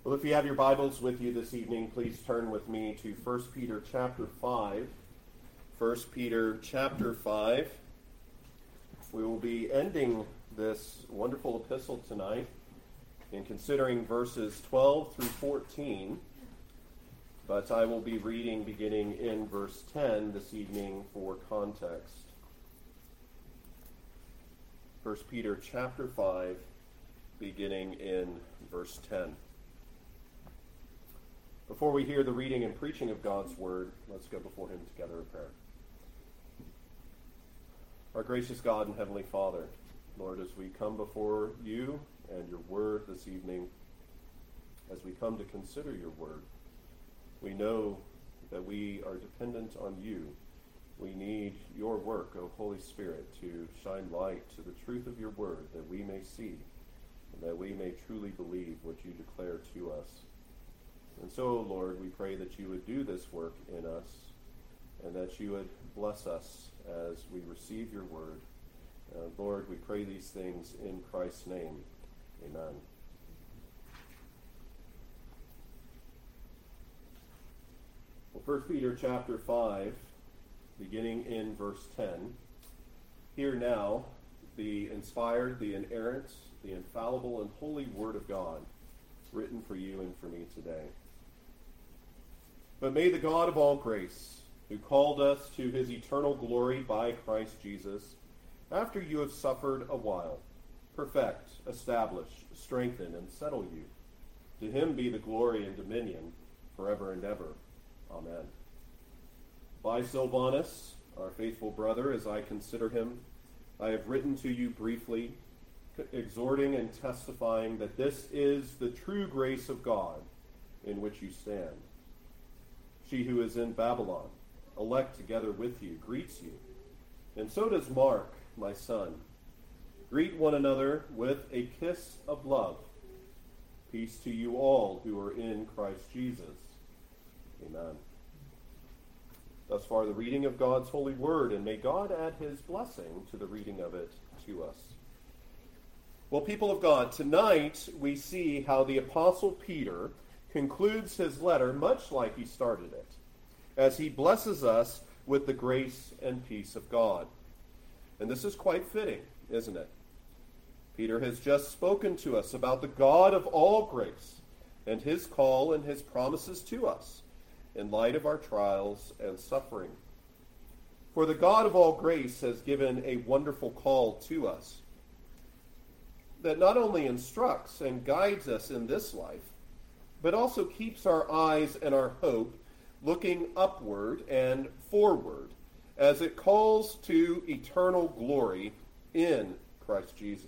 Well, if you have your Bibles with you this evening, please turn with me to 1 Peter chapter 5. 1 Peter chapter 5. We will be ending this wonderful epistle tonight in considering verses 12 through 14. But I will be reading beginning in verse 10 this evening for context. 1 Peter chapter 5, beginning in verse 10. Before we hear the reading and preaching of God's word, let's go before him together in prayer. Our gracious God and Heavenly Father, Lord, as we come before you and your word this evening, as we come to consider your word, we know that we are dependent on you. We need your work, O Holy Spirit, to shine light to the truth of your word, that we may see and that we may truly believe what you declare to us. And so, Lord, we pray that you would do this work in us and that you would bless us as we receive your word. Lord, we pray these things in Christ's name. Amen. Well, 1 Peter chapter 5, beginning in verse 10. Hear now the inspired, the inerrant, the infallible, and holy word of God, written for you and for me today. But may the God of all grace, who called us to his eternal glory by Christ Jesus, after you have suffered a while, perfect, establish, strengthen, and settle you. To him be the glory and dominion forever and ever. Amen. By Silvanus, our faithful brother, as I consider him, I have written to you briefly, exhorting and testifying that this is the true grace of God in which you stand. She who is in Babylon, elect together with you, greets you. And so does Mark, my son. Greet one another with a kiss of love. Peace to you all who are in Christ Jesus. Amen. Thus far the reading of God's holy word, and may God add his blessing to the reading of it to us. Well, people of God, tonight we see how the Apostle Peter concludes his letter much like he started it, as he blesses us with the grace and peace of God. And this is quite fitting, isn't it? Peter has just spoken to us about the God of all grace and his call and his promises to us in light of our trials and suffering. For the God of all grace has given a wonderful call to us that not only instructs and guides us in this life, but also keeps our eyes and our hope looking upward and forward as it calls to eternal glory in Christ Jesus.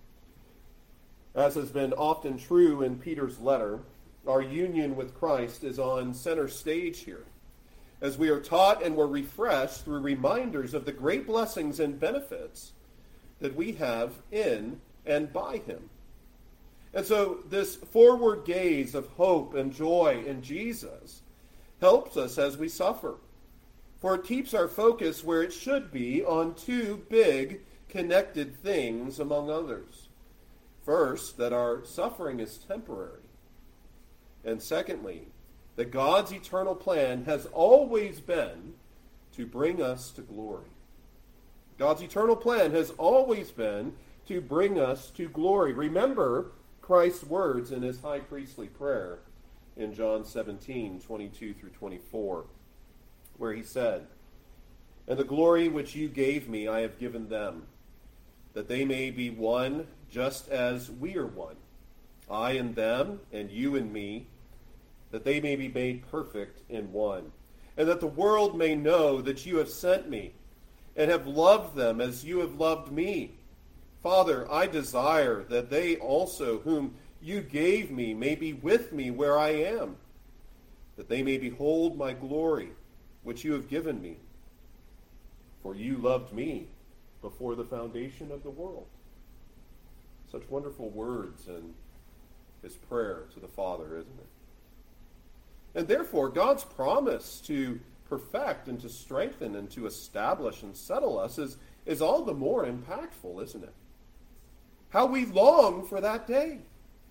As has been often true in Peter's letter, our union with Christ is on center stage here, as we are taught and we're refreshed through reminders of the great blessings and benefits that we have in and by him. And so this forward gaze of hope and joy in Jesus helps us as we suffer, for it keeps our focus where it should be on two big connected things among others. First, that our suffering is temporary. And secondly, that God's eternal plan has always been to bring us to glory. God's eternal plan has always been to bring us to glory. Remember Christ's words in his high priestly prayer in John 17, 22 through 24, where he said, "And the glory which you gave me I have given them, that they may be one just as we are one, I and them, and you and me, that they may be made perfect in one, and that the world may know that you have sent me, and have loved them as you have loved me. Father, I desire that they also, whom you gave me, may be with me where I am, that they may behold my glory, which you have given me. For you loved me before the foundation of the world." Such wonderful words in his prayer to the Father, isn't it? And therefore, God's promise to perfect and to strengthen and to establish and settle us is all the more impactful, isn't it? How we long for that day.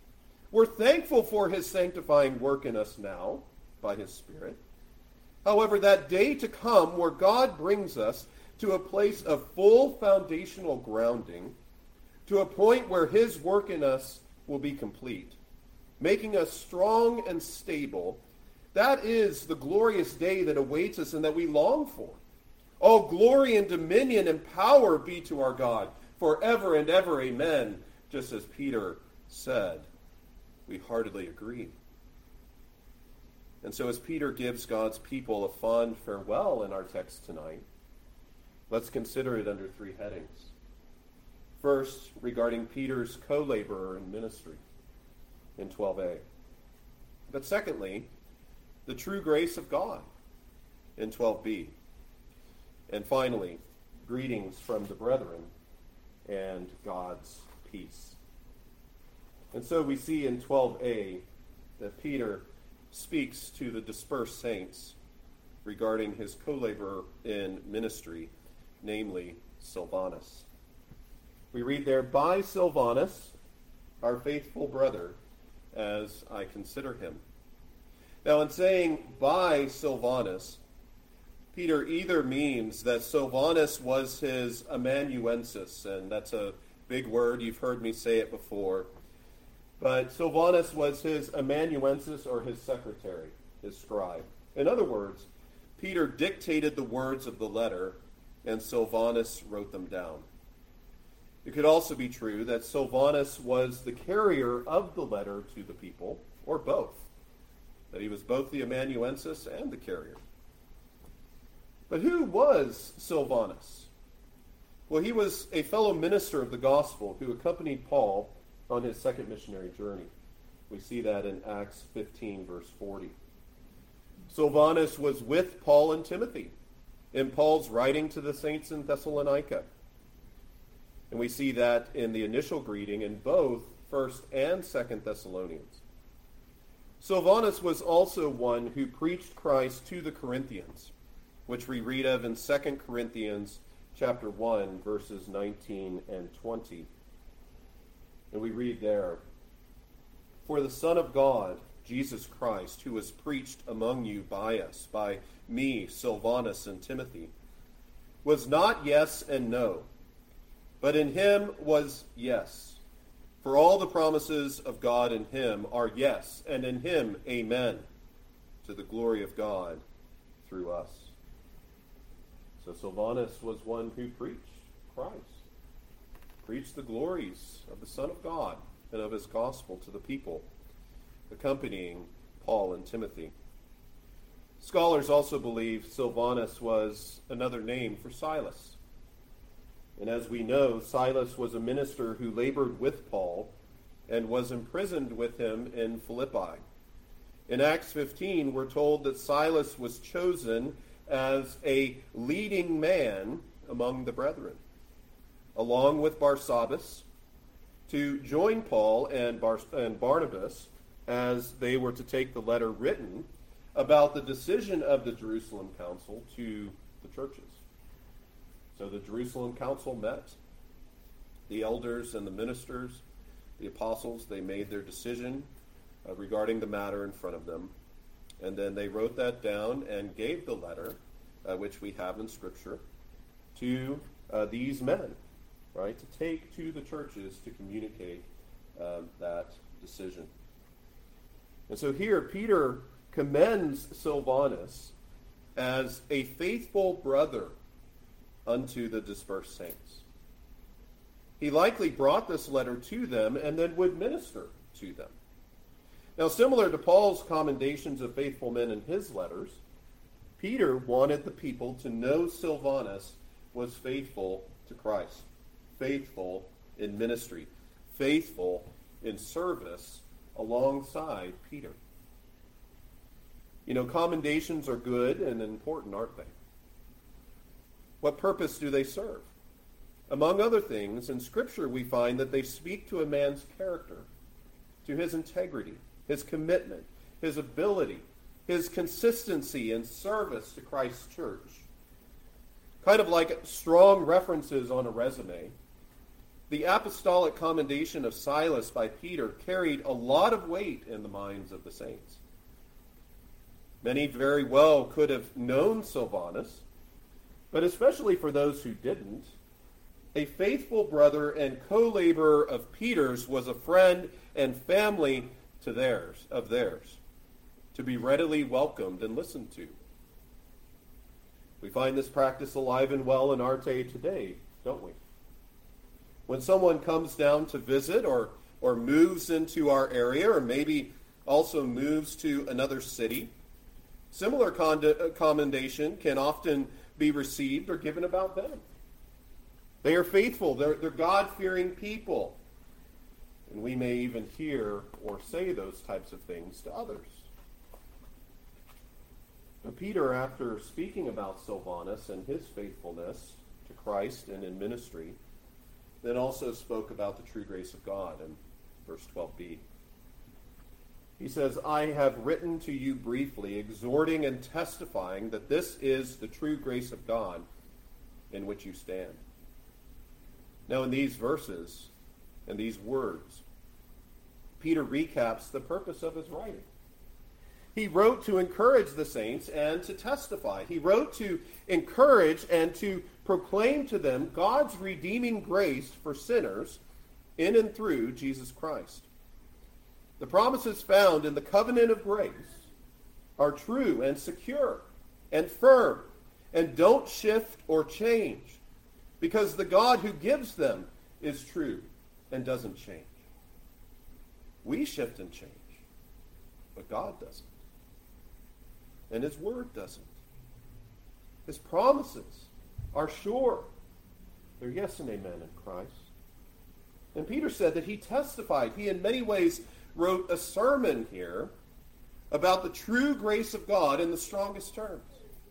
We're thankful for his sanctifying work in us now by his Spirit. However, that day to come where God brings us to a place of full foundational grounding, to a point where his work in us will be complete, making us strong and stable, that is the glorious day that awaits us and that we long for. All glory and dominion and power be to our God forever and ever. Amen. Just as Peter said, we heartily agree. And so as Peter gives God's people a fond farewell in our text tonight, let's consider it under three headings. First, regarding Peter's co-laborer in ministry in 12a. But secondly, the true grace of God in 12b. And finally, greetings from the brethren and God's peace. And so we see in 12a that Peter speaks to the dispersed saints regarding his co-laborer in ministry, namely Silvanus. We read there, by Silvanus, our faithful brother, as I consider him. Now in saying by Silvanus, Peter either means that Silvanus was his amanuensis, and that's a big word, you've heard me say it before, but Silvanus was his amanuensis or his secretary, his scribe. In other words, Peter dictated the words of the letter, and Silvanus wrote them down. It could also be true that Silvanus was the carrier of the letter to the people, or both, that he was both the amanuensis and the carrier. But who was Silvanus? Well, he was a fellow minister of the gospel who accompanied Paul on his second missionary journey. We see that in Acts 15, verse 40. Silvanus was with Paul and Timothy in Paul's writing to the saints in Thessalonica. And we see that in the initial greeting in both 1st and 2nd Thessalonians. Silvanus was also one who preached Christ to the Corinthians, which we read of in 2 Corinthians chapter 1, verses 19 and 20. And we read there, for the Son of God, Jesus Christ, who was preached among you by us, by me, Silvanus, and Timothy, was not yes and no, but in him was yes. For all the promises of God in him are yes, and in him amen, to the glory of God through us. So Silvanus was one who preached Christ, preached the glories of the Son of God and of his gospel to the people, accompanying Paul and Timothy. Scholars also believe Silvanus was another name for Silas. And as we know, Silas was a minister who labored with Paul and was imprisoned with him in Philippi. In Acts 15, we're told that Silas was chosen as a leading man among the brethren, along with Barsabbas, to join Paul and Barnabas as they were to take the letter written about the decision of the Jerusalem Council to the churches. So the Jerusalem Council met. The elders and the ministers, the apostles, they made their decision regarding the matter in front of them. And then they wrote that down and gave the letter, which we have in Scripture, to these men, right, to take to the churches to communicate that decision. And so here Peter commends Silvanus as a faithful brother unto the dispersed saints. He likely brought this letter to them and then would minister to them. Now, similar to Paul's commendations of faithful men in his letters, Peter wanted the people to know Silvanus was faithful to Christ, faithful in ministry, faithful in service alongside Peter. You know, commendations are good and important, aren't they? What purpose do they serve? Among other things, in Scripture we find that they speak to a man's character, to his integrity, his commitment, his ability, his consistency in service to Christ's church. Kind of like strong references on a resume. the apostolic commendation of Silas by Peter carried a lot of weight in the minds of the saints. Many very well could have known Silvanus, but especially for those who didn't, a faithful brother and co-laborer of Peter's was a friend and family of theirs, to be readily welcomed and listened to. We find this practice alive and well in our day today, don't we? When someone comes down to visit or moves into our area, or maybe also moves to another city, similar commendation can often be received or given about them. They are faithful. They're God-fearing people. And we may even hear or say those types of things to others. But Peter, after speaking about Silvanus and his faithfulness to Christ and in ministry, then also spoke about the true grace of God in verse 12b. He says, I have written to you briefly, exhorting and testifying that this is the true grace of God in which you stand. Now, in these verses and these words, Peter recaps the purpose of his writing. He wrote to encourage the saints and to testify. He wrote to encourage and to proclaim to them God's redeeming grace for sinners in and through Jesus Christ. The promises found in the covenant of grace are true and secure and firm and don't shift or change, because the God who gives them is true and doesn't change. We shift and change, but God doesn't. And his word doesn't. His promises are sure. They're yes and amen in Christ. And Peter said that he testified. He in many ways wrote a sermon here about the true grace of God in the strongest terms.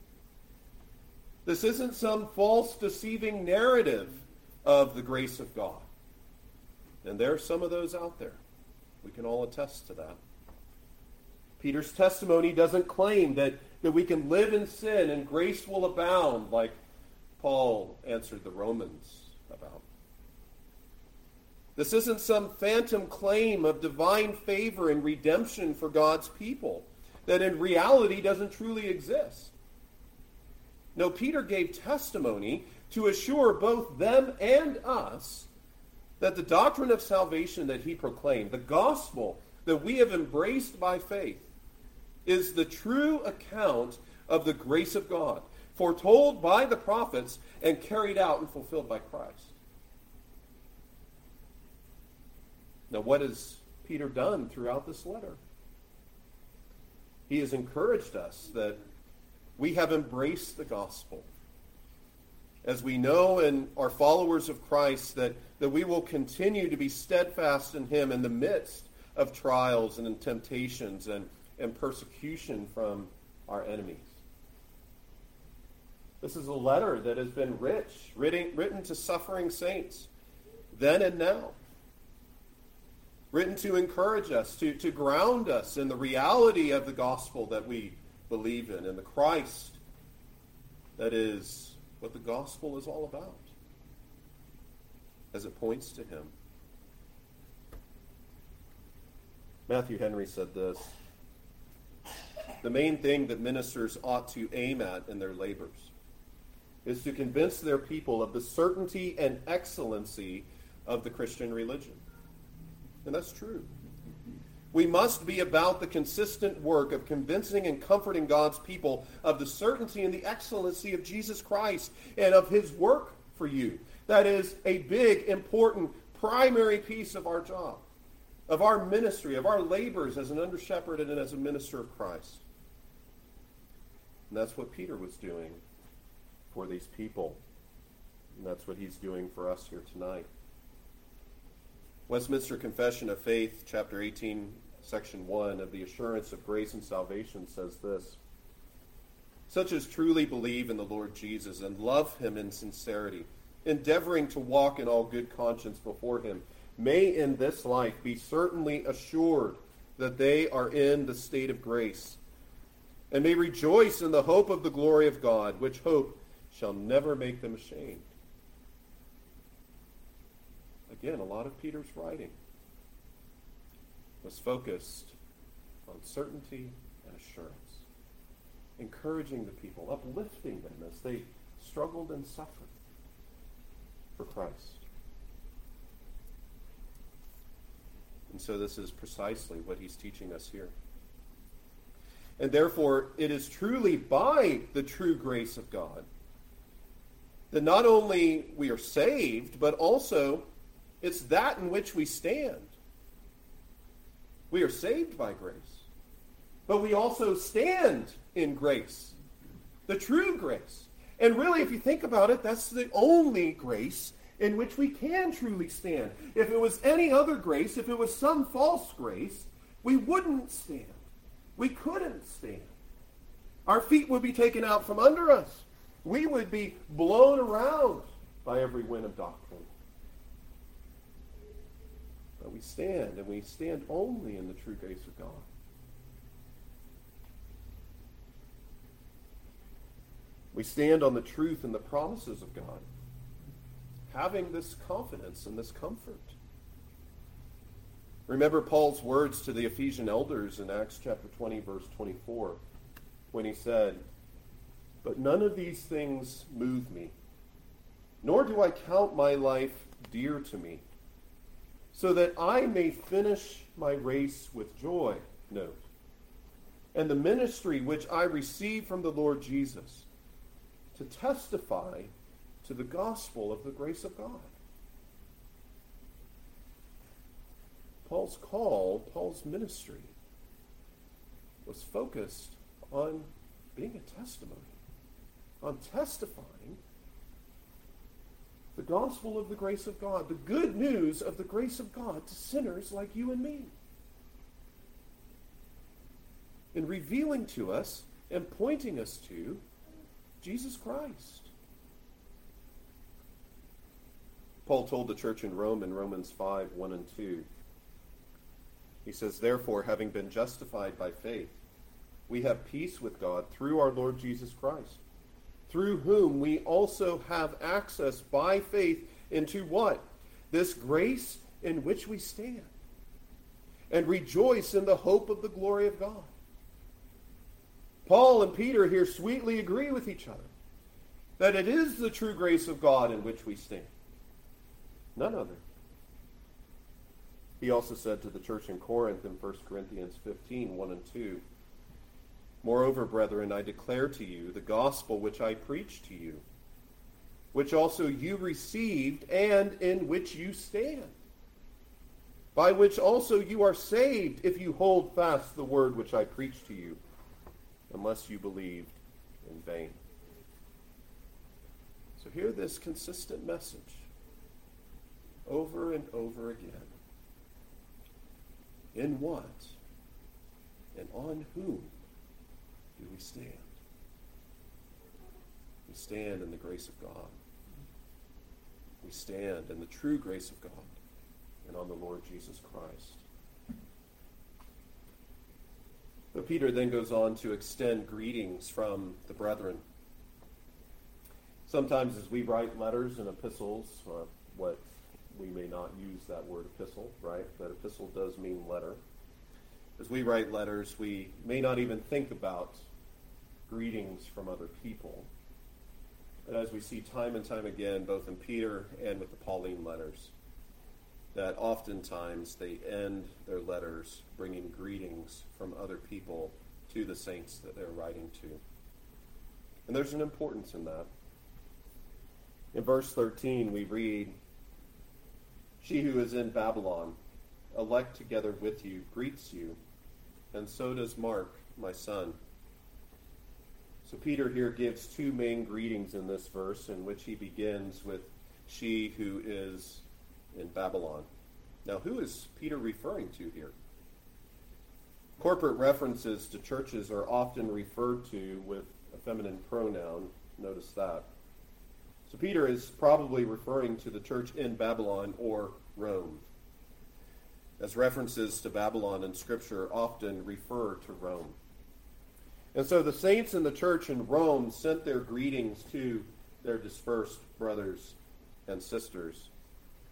This isn't some false, deceiving narrative of the grace of God. And there are some of those out there. We can all attest to that. Peter's testimony doesn't claim that we can live in sin and grace will abound, like Paul answered the Romans about. This isn't some phantom claim of divine favor and redemption for God's people that in reality doesn't truly exist. No, Peter gave testimony to assure both them and us that the doctrine of salvation that he proclaimed, the gospel that we have embraced by faith, is the true account of the grace of God, foretold by the prophets and carried out and fulfilled by Christ. Now, what has Peter done throughout this letter? He has encouraged us that we have embraced the gospel. As we know and are followers of Christ, that we will continue to be steadfast in him in the midst of trials and in temptations and persecution from our enemies. This is a letter that has been written to suffering saints, then and now. Written to encourage us, to ground us in the reality of the gospel that we believe in, and the Christ that is what the gospel is all about, as it points to him. Matthew Henry said this: the main thing that ministers ought to aim at in their labors is to convince their people of the certainty and excellency of the Christian religion. And that's true. We must be about the consistent work of convincing and comforting God's people of the certainty and the excellency of Jesus Christ and of his work for you. That is a big, important, primary piece of our job, of our ministry, of our labors as an under-shepherd and as a minister of Christ. And that's what Peter was doing for these people. And that's what he's doing for us here tonight. Westminster Confession of Faith, chapter 18, section 1 of the Assurance of Grace and Salvation says this: such as truly believe in the Lord Jesus and love him in sincerity, endeavoring to walk in all good conscience before him, may in this life be certainly assured that they are in the state of grace, and may rejoice in the hope of the glory of God, which hope shall never make them ashamed. again, a lot of Peter's writing was focused on certainty and assurance, encouraging the people, uplifting them as they struggled and suffered for Christ. And so this is precisely what he's teaching us here. And therefore, it is truly by the true grace of God that not only we are saved, but also it's that in which we stand. We are saved by grace, but we also stand in grace, the true grace. And really, if you think about it, that's the only grace in which we can truly stand. If it was any other grace, if it was some false grace, we wouldn't stand. We couldn't stand. Our feet would be taken out from under us. We would be blown around by every wind of doctrine. But we stand, and we stand only in the true grace of God. We stand on the truth and the promises of God, having this confidence and this comfort. Remember Paul's words to the Ephesian elders in Acts chapter 20, verse 24, when he said, "But none of these things move me, nor do I count my life dear to me, so that I may finish my race with joy," note, "and the ministry which I received from the Lord Jesus, to testify to the gospel of the grace of God." Paul's call, Paul's ministry, was focused on being a testimony, on testifying the gospel of the grace of God, the good news of the grace of God to sinners like you and me, in revealing to us and pointing us to Jesus Christ. Paul told the church in Rome in Romans 5, 1 and 2, he says, "Therefore, having been justified by faith, we have peace with God through our Lord Jesus Christ, through whom we also have access by faith into" what? "This grace in which we stand, and rejoice in the hope of the glory of God." Paul and Peter here sweetly agree with each other that it is the true grace of God in which we stand, none other. He also said to the church in Corinth in 1 Corinthians 15, 1 and 2, "Moreover, brethren, I declare to you the gospel which I preached to you, which also you received and in which you stand, by which also you are saved, if you hold fast the word which I preached to you, unless you believed in vain." So hear this consistent message over and over again. In what and on whom do we stand? We stand in the grace of God. We stand in the true grace of God and on the Lord Jesus Christ. But Peter then goes on to extend greetings from the brethren. Sometimes as we write letters and epistles, what we may not use that word epistle, right? But epistle does mean letter. As we write letters, we may not even think about greetings from other people. But as we see time and time again, both in Peter and with the Pauline letters, that oftentimes they end their letters bringing greetings from other people to the saints that they're writing to. And there's an importance in that. In verse 13, we read, "She who is in Babylon, elect together with you, greets you, and so does Mark, my son." So Peter here gives two main greetings in this verse, in which he begins with "she who is in Babylon." Now, who is Peter referring to here? Corporate references to churches are often referred to with a feminine pronoun. Notice that. So Peter is probably referring to the church in Babylon or Rome, as references to Babylon in Scripture often refer to Rome. And so the saints in the church in Rome sent their greetings to their dispersed brothers and sisters.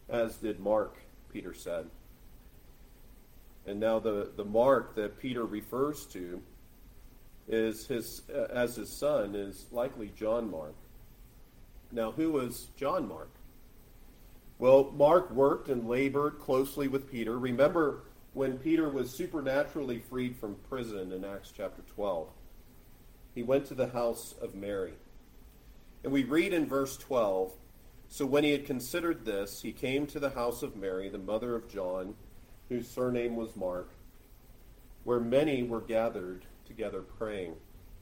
as did Mark, Peter said. And now the Mark that Peter refers to is as his son is likely John Mark. Now, who was John Mark? Well, Mark worked and labored closely with Peter. Remember when Peter was supernaturally freed from prison in Acts chapter 12. He went to the house of Mary. And we read in verse 12, "So when he had considered this, he came to the house of Mary, the mother of John, whose surname was Mark, where many were gathered together praying."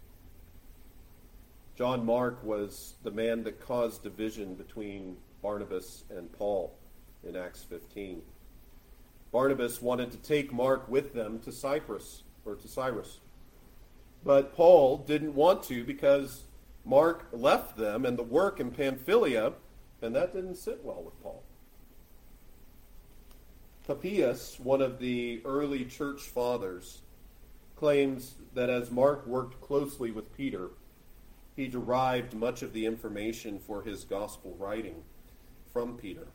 John Mark was the man that caused division between Barnabas and Paul in Acts 15. Barnabas wanted to take Mark with them to Cyprus. But Paul didn't want to because Mark left them and the work in Pamphylia, and that didn't sit well with Paul. Papias, one of the early church fathers, claims that as Mark worked closely with Peter, he derived much of the information for his gospel writing from Peter.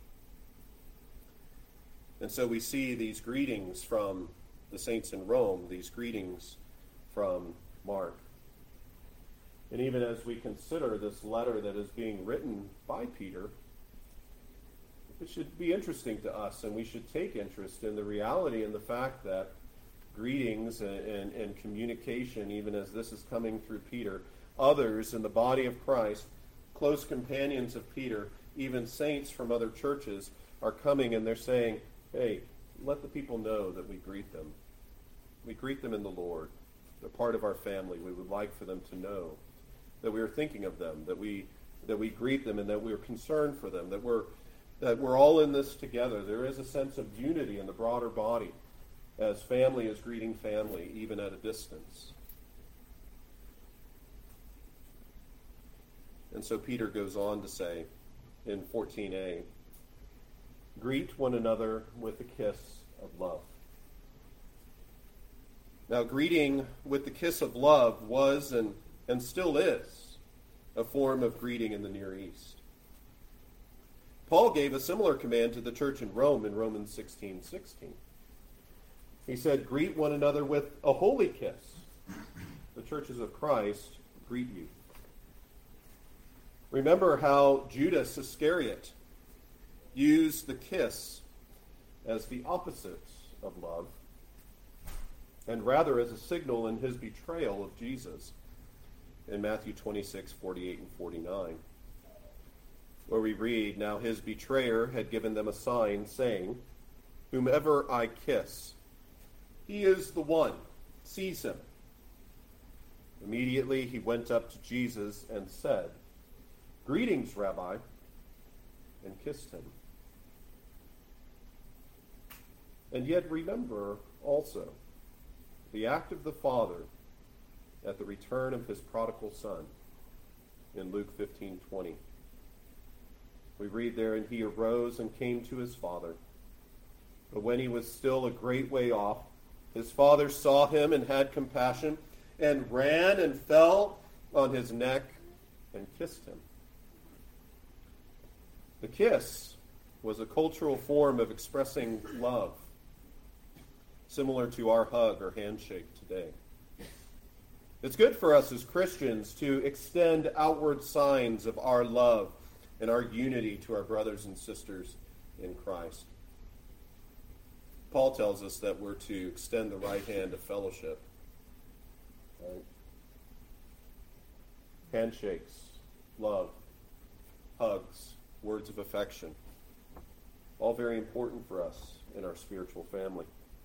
And so we see these greetings from the saints in Rome, these greetings from Mark. And even as we consider this letter that is being written by Peter, it should be interesting to us, and we should take interest in the reality and the fact that greetings and communication, even as this is coming through Peter, others in the body of Christ, close companions of Peter, even saints from other churches, are coming and they're saying, hey, let the people know that we greet them. We greet them in the Lord. They're part of our family. We would like for them to know that we are thinking of them, that we greet them, and that we are concerned for them, that we're all in this together. There is a sense of unity in the broader body as family is greeting family, even at a distance. And so Peter goes on to say in 14a, "Greet one another with a kiss of love." Now, greeting with the kiss of love was and still is a form of greeting in the Near East. Paul gave a similar command to the church in Rome in Romans 16:16. He said, "Greet one another with a holy kiss. The churches of Christ greet you." Remember how Judas Iscariot used the kiss as the opposite of love, and rather as a signal in his betrayal of Jesus in Matthew 26:48 and 49, where we read, "Now his betrayer had given them a sign, saying, 'Whomever I kiss, he is the one. Seize him.' Immediately he went up to Jesus and said, 'Greetings, Rabbi,' and kissed him." And yet remember also the act of the Father at the return of his prodigal son in Luke 15:20. We read there, "And he arose and came to his father. But when he was still a great way off, his father saw him and had compassion, and ran and fell on his neck and kissed him." The kiss was a cultural form of expressing love, similar to our hug or handshake today. It's good for us as Christians to extend outward signs of our love and our unity to our brothers and sisters in Christ. Paul tells us that we're to extend the right hand of fellowship. Right? Handshakes, love, hugs, words of affection, all very important for us in our spiritual family.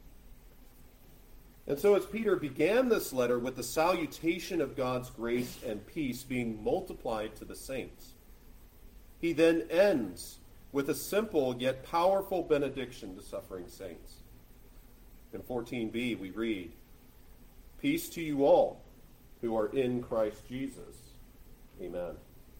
And so as Peter began this letter with the salutation of God's grace and peace being multiplied to the saints, he then ends with a simple yet powerful benediction to suffering saints. In 14b we read, "Peace to you all who are in Christ Jesus. Amen."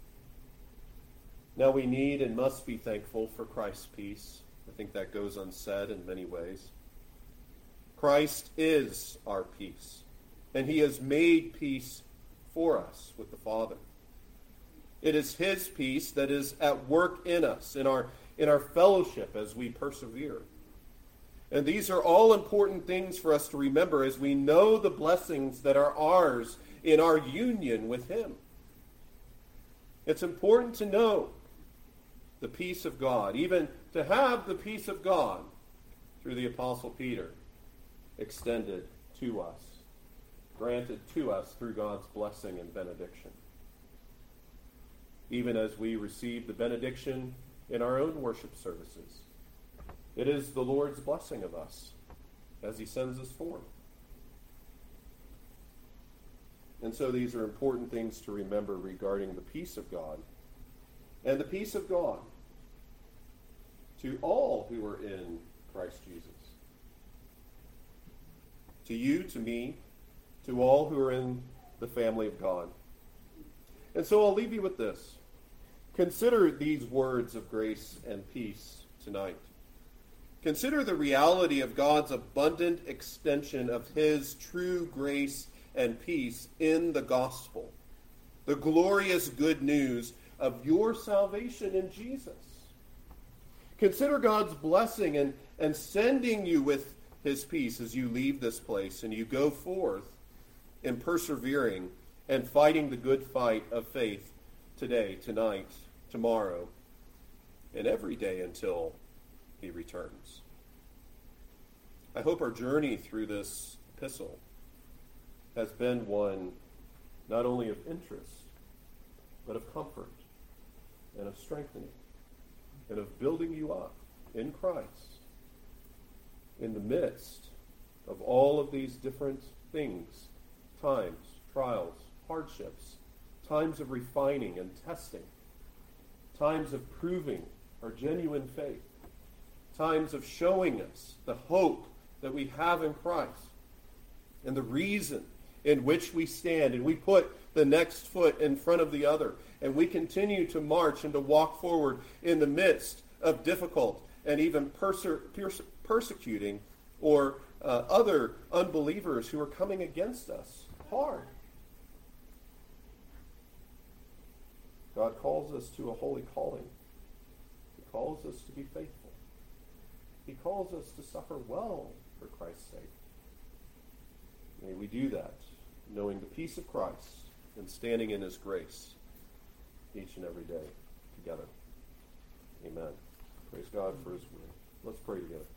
Now we need and must be thankful for Christ's peace. I think that goes unsaid in many ways. Christ is our peace, and he has made peace for us with the Father. It is his peace that is at work in us, in our in our fellowship as we persevere. And these are all important things for us to remember as we know the blessings that are ours in our union with him. It's important to know the peace of God, even to have the peace of God through the Apostle Peter extended to us, granted to us through God's blessing and benediction. Even as we receive the benediction in our own worship services, it is the Lord's blessing of us as he sends us forth. And so these are important things to remember regarding the peace of God. And the peace of God to all who are in Christ Jesus. To you, to me, to all who are in the family of God. And so I'll leave you with this. Consider these words of grace and peace tonight. Consider the reality of God's abundant extension of his true grace and peace in the gospel. The glorious good news of your salvation in Jesus. Consider God's blessing and sending you with his peace as you leave this place and you go forth in persevering and fighting the good fight of faith today, tonight, tomorrow, and every day until he returns. I hope our journey through this epistle has been one not only of interest, but of comfort and of strengthening and of building you up in Christ in the midst of all of these different things, times, trials, hardships, times of refining and testing, times of proving our genuine faith, times of showing us the hope that we have in Christ and the reason in which we stand, and we put the next foot in front of the other, and we continue to march and to walk forward in the midst of difficult and even persecuting or other unbelievers who are coming against us hard. God calls us to a holy calling. He calls us to be faithful. He calls us to suffer well for Christ's sake. May we do that, knowing the peace of Christ and standing in his grace each and every day together. Amen. Praise God for his word. Let's pray together.